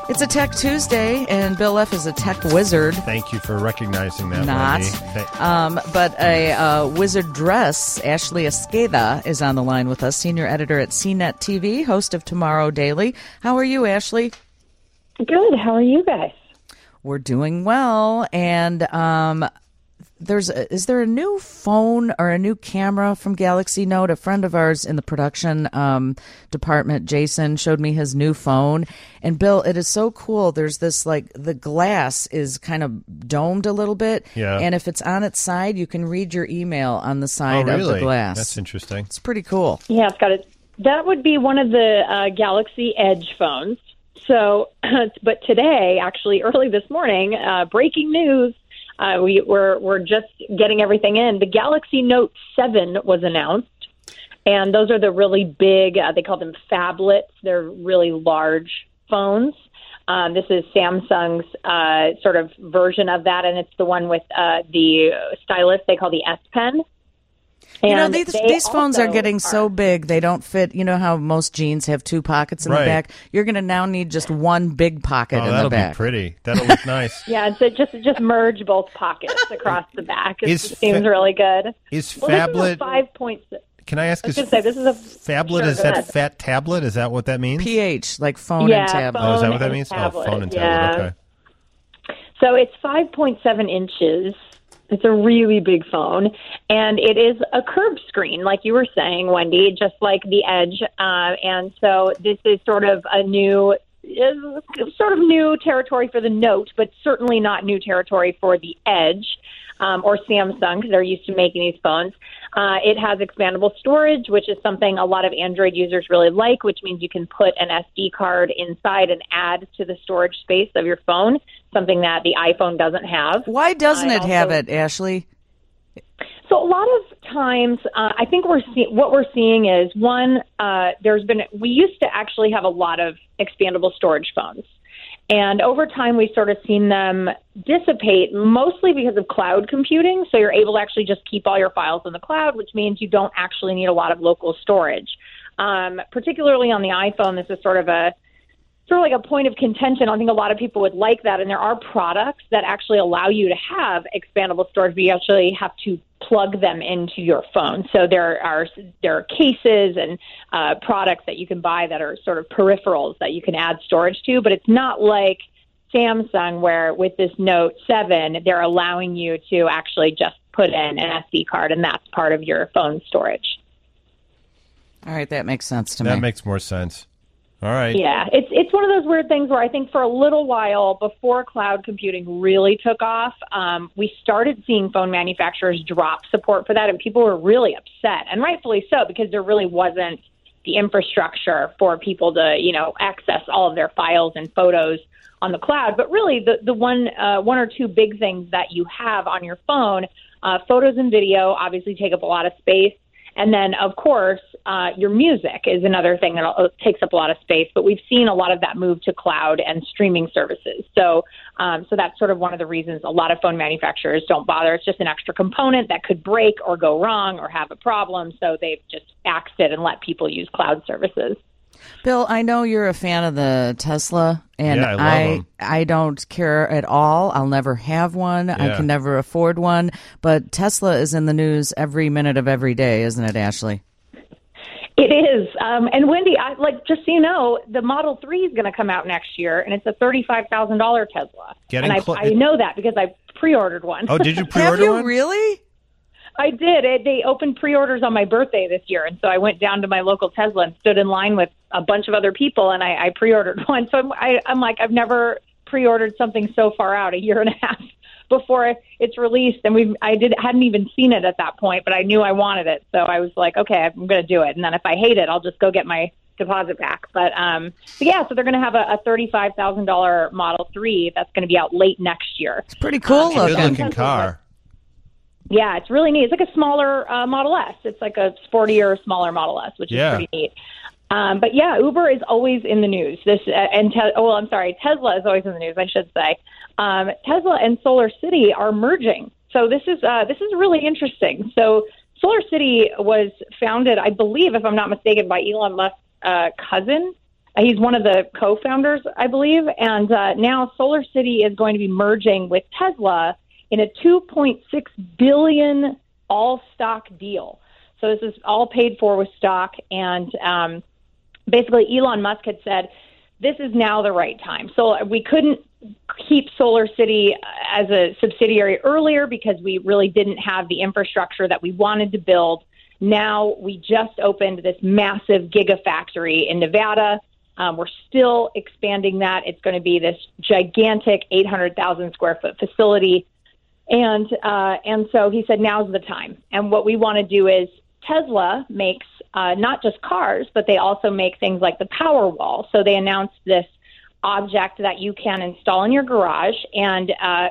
It's a Tech Tuesday, and Bill F. is a tech wizard. Thank you for recognizing that, Not. Wendy. But a wizard dress, Ashley Esqueda, is on the line with us, senior editor at CNET TV, host of Tomorrow Daily. How are you, Ashley? Good. How are you guys? We're doing well, and is there a new phone or a new camera from Galaxy Note? A friend of ours in the production department, Jason, showed me his new phone. And Bill, it is so cool. There's this, like, the glass is kind of domed a little bit. Yeah. And if it's on its side, you can read your email on the side of the glass. That's interesting. It's pretty cool. Yeah, it's got it. That would be one of the Galaxy Edge phones. So, but today, actually, early this morning, breaking news. We're just getting everything in. The Galaxy Note 7 was announced, and those are the really big, they call them phablets. They're really large phones. This is Samsung's sort of version of that, and it's the one with the stylus they call the S Pen. And these phones are getting so big, they don't fit. You know how most jeans have two pockets in the back? You're going to now need just one big pocket in the back. That'll be pretty. That'll look nice. Yeah, so just merge both pockets across the back. It seems really good. Is phablet... 5.6. Can I ask, this is a phablet, is that fat tablet? Is that what that means? PH, like phone and tablet. Is that what that means? Tablet. Phone and tablet, okay. So it's 5.7 inches. It's a really big phone, and it is a curved screen, like you were saying, Wendy, just like the Edge. And so this is sort of new territory for the Note, but certainly not new territory for the Edge or Samsung, because they're used to making these phones. It has expandable storage, which is something a lot of Android users really like, which means you can put an SD card inside and add to the storage space of your phone, something that the iPhone doesn't have. Why doesn't it have it, Ashley? So a lot of times, I think what we're seeing is, one, we used to actually have a lot of expandable storage phones. And over time, we've sort of seen them dissipate, mostly because of cloud computing. So you're able to actually just keep all your files in the cloud, which means you don't actually need a lot of local storage. Particularly on the iPhone, this is sort of like a point of contention. I think a lot of people would like that. And there are products that actually allow you to have expandable storage, but you actually have to plug them into your phone. So there are cases and products that you can buy that are sort of peripherals that you can add storage to, but it's not like Samsung, where with this Note 7, they're allowing you to actually just put in an SD card, and that's part of your phone storage. All right, that makes sense to me. That makes more sense. All right. Yeah, it's one of those weird things where I think for a little while before cloud computing really took off, we started seeing phone manufacturers drop support for that, and people were really upset, and rightfully so, because there really wasn't the infrastructure for people to, access all of their files and photos on the cloud. But really, the one or two big things that you have on your phone, photos and video, obviously take up a lot of space. And then, of course, your music is another thing that takes up a lot of space. But we've seen a lot of that move to cloud and streaming services. So that's sort of one of the reasons a lot of phone manufacturers don't bother. It's just an extra component that could break or go wrong or have a problem. So they've just axed it and let people use cloud services. Bill, I know you're a fan of the Tesla, and yeah, I love them. I don't care at all. I'll never have one. Yeah. I can never afford one. But Tesla is in the news every minute of every day, isn't it, Ashley? It is. And Wendy, just so you know, the Model 3 is going to come out next year, and it's a $35,000 Tesla. I know that because I pre-ordered one. Oh, did you pre-order one? one? Have you really? I did. They opened pre-orders on my birthday this year, and so I went down to my local Tesla and stood in line with a bunch of other people, and I pre-ordered one. So I'm like, I've never pre-ordered something so far out, a year and a half before it's released, and hadn't even seen it at that point, but I knew I wanted it, so I was like, okay, I'm going to do it, and then if I hate it, I'll just go get my deposit back. But so they're going to have a $35,000 Model 3 that's going to be out late next year. It's pretty cool looking. Good-looking car. Yeah, it's really neat. It's like a smaller Model S. It's like a sportier, smaller Model S, which is pretty neat. But yeah, Uber is always in the news. Tesla is always in the news, I should say. Tesla and Solar City are merging. So this is really interesting. So Solar City was founded, I believe, if I'm not mistaken, by Elon Musk's cousin. He's one of the co-founders, I believe. And now SolarCity is going to be merging with Tesla in a $2.6 billion all-stock deal. So this is all paid for with stock. And basically, Elon Musk had said, this is now the right time. So we couldn't keep SolarCity as a subsidiary earlier because we really didn't have the infrastructure that we wanted to build. Now we just opened this massive gigafactory in Nevada. We're still expanding that. It's going to be this gigantic 800,000 square foot facility. And so he said, now's the time. And what we want to do is Tesla makes not just cars, but they also make things like the Powerwall. So they announced this object that you can install in your garage. And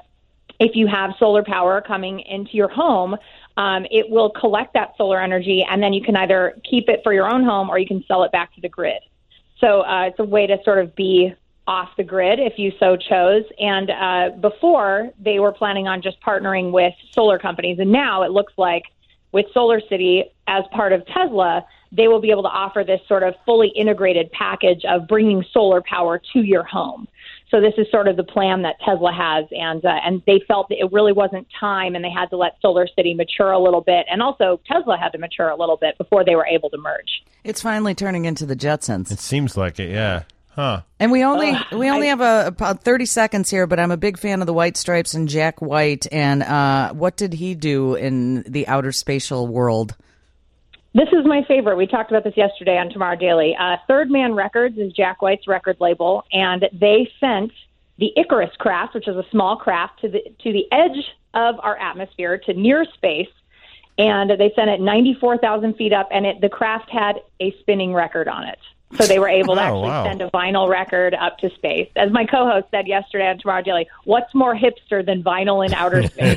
if you have solar power coming into your home, it will collect that solar energy, and then you can either keep it for your own home or you can sell it back to the grid. So it's a way to sort of be off the grid if you so chose. And before, they were planning on just partnering with solar companies. And now it looks like with SolarCity as part of Tesla, they will be able to offer this sort of fully integrated package of bringing solar power to your home. So this is sort of the plan that Tesla has, and they felt that it really wasn't time, and they had to let SolarCity mature a little bit, and also Tesla had to mature a little bit before they were able to merge. It's finally turning into the Jetsons. It seems like it, yeah. Huh. And we only have about 30 seconds here, but I'm a big fan of the White Stripes and Jack White. And what did he do in the outer spatial world? This is my favorite. We talked about this yesterday on Tomorrow Daily. Third Man Records is Jack White's record label, and they sent the Icarus craft, which is a small craft, to the edge of our atmosphere, to near space, and they sent it 94,000 feet up, and the craft had a spinning record on it. So they were able to actually send a vinyl record up to space. As my co-host said yesterday on Tomorrow Daily, what's more hipster than vinyl in outer space?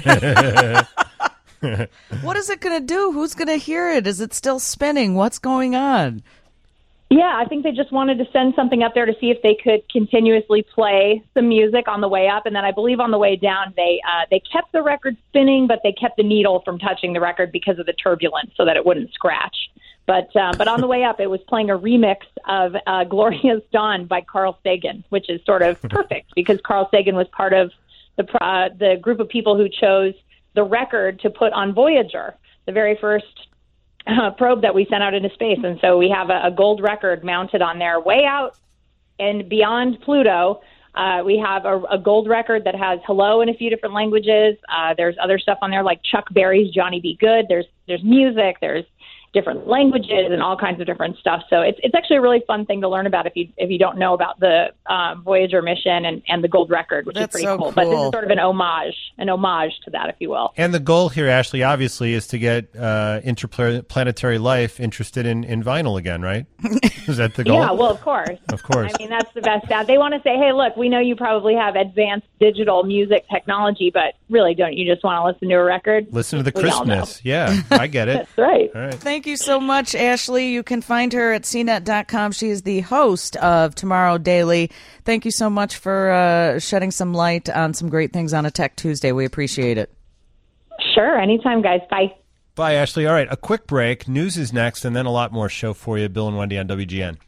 What is it going to do? Who's going to hear it? Is it still spinning? What's going on? Yeah, I think they just wanted to send something up there to see if they could continuously play some music on the way up. And then I believe on the way down, they kept the record spinning, but they kept the needle from touching the record because of the turbulence so that it wouldn't scratch. But on the way up, it was playing a remix of Gloria's Dawn by Carl Sagan, which is sort of perfect because Carl Sagan was part of the group of people who chose the record to put on Voyager, the very first probe that we sent out into space. And so we have a gold record mounted on there way out and beyond Pluto. We have a gold record that has hello in a few different languages. There's other stuff on there like Chuck Berry's Johnny B. Good. There's music. There's different languages and all kinds of different stuff. So it's actually a really fun thing to learn about if you don't know about the Voyager mission and the gold record, which is pretty cool. But this is sort of an homage to that, if you will. And the goal here, Ashley, obviously, is to get interplanetary life interested in vinyl again, right? Is that the goal? Yeah, well, of course. Of course. I mean, that's the best stat. They want to say, hey, look, we know you probably have advanced digital music technology, but really, don't you just want to listen to a record? Listen to the crispness. Yeah, I get it. That's right. All right. Thank you so much, Ashley. You can find her at cnet.com. She is the host of Tomorrow Daily. Thank you so much for shedding some light on some great things on a Tech Tuesday. We appreciate it. Sure. Anytime, guys. Bye. Bye, Ashley. All right, a quick break. News is next, and then a lot more show for you. Bill and Wendy on WGN.